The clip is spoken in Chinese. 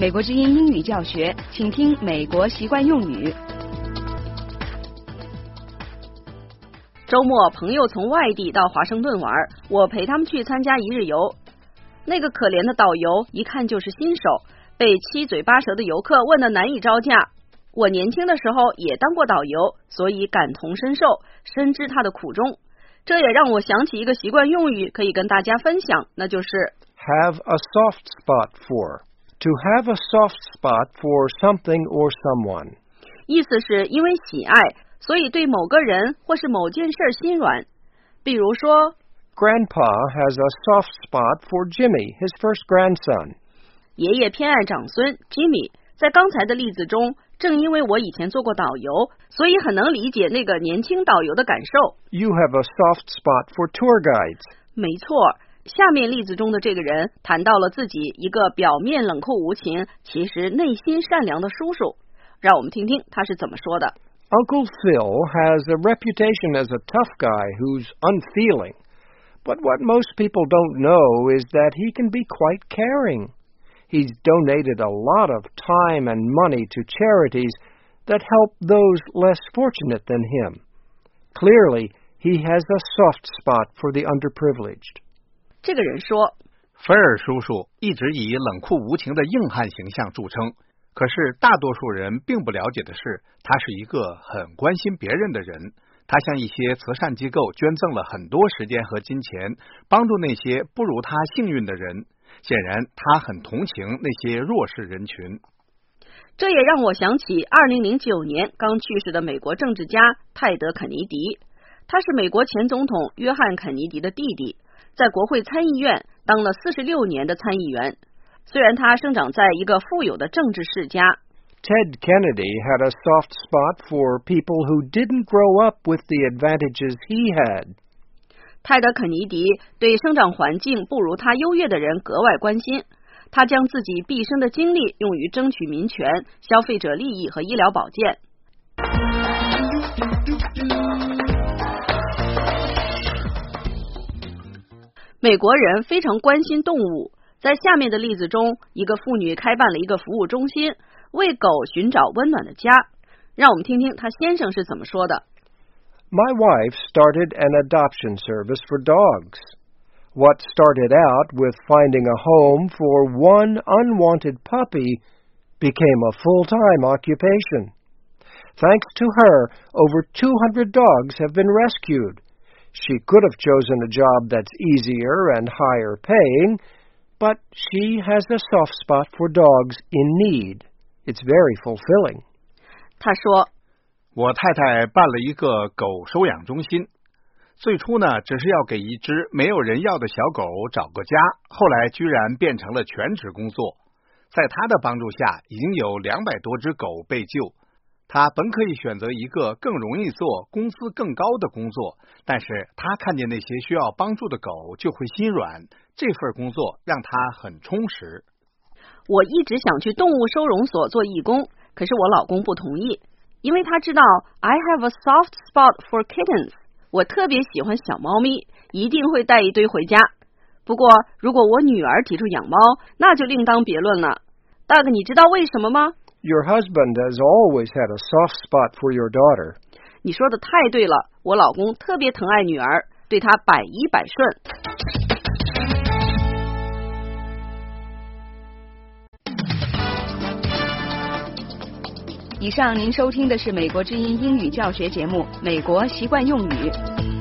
美国之音英语教学，请听美国习惯用语。周末，朋友从外地到华盛顿玩，我陪他们去参加一日游。那个可怜的导游一看就是新手，被七嘴八舌的游客问得难以招架。我年轻的时候也当过导游，所以感同身受，深知他的苦衷。这也让我想起一个习惯用语，可以跟大家分享，那就是 have a soft spot for。To have a soft spot for something or someone， 意思是因为喜爱，所以对某个人或是某件事心软。比如说 Grandpa has a soft spot for Jimmy, his first grandson。 爷爷偏爱长孙 Jimmy。 在刚才的例子中，正因为我以前做过导游，所以很能理解那个年轻导游的感受。 You have a soft spot for tour guides。 没错，下面例子中的这个人谈到了自己一个表面冷酷无情，其实内心善良的叔叔。让我们听听他是怎么说的。 Uncle Phil has a reputation as a tough guy who's unfeeling. But what most people don't know is that he can be quite caring. He's donated a lot of time and money to charities that help those less fortunate than him. Clearly, he has a soft spot for the underprivileged. 这个人说， 菲尔叔叔一直以冷酷无情的硬汉形象著称，可是大多数人并不了解的是，他是一个很关心别人的人。他向一些慈善机构捐赠了很多时间和金钱，帮助那些不如他幸运的人。显然，他很同情那些弱势人群。 这也让我想起2009年刚去世的美国政治家泰德·肯尼迪。他是美国前总统约翰·肯尼迪的弟弟，在国会参议院当了46年的参议员。虽然他生长在一个富有的政治世家， Ted Kennedy had a soft spot for people who didn't grow up with the advantages he had. 泰德·肯尼迪对生长环境不如他优越的人格外关心，他将自己毕生的精力用于争取民权、消费者利益和医疗保健。美国人非常关心动物，在下面的例子中，一个妇女开办了一个服务中心，为狗寻找温暖的家。让我们听听她先生是怎么说的。 My wife started an adoption service for dogs. What started out with finding a home for one unwanted puppy became a full-time occupation. Thanks to her, over 200 dogs have been rescued. She could have chosen a job that's easier and higher paying, but she has a soft spot for dogs in need. It's very fulfilling. 他说， 我太太办了一个狗收养中心，最初呢，只是要给一只没有人要的小狗找个家，后来居然变成了全职工作。在她的帮助下，已经有200多只狗被救。她本可以选择一个更容易做、工资更高的工作，但是她看见那些需要帮助的狗就会心软，这份工作让她很充实。 我一直想去动物收容所做义工，可是我老公不同意，因为他知道 I have a soft spot for kittens， 我特别喜欢小猫咪，一定会带一堆回家。不过如果我女儿提出养猫，那就另当别论了。大哥，你知道为什么吗？ Your husband has always had a soft spot for your daughter. 你说的太对了，我老公特别疼爱女儿，对她百依百顺。以上您收听的是美国之音英语教学节目《美国习惯用语》。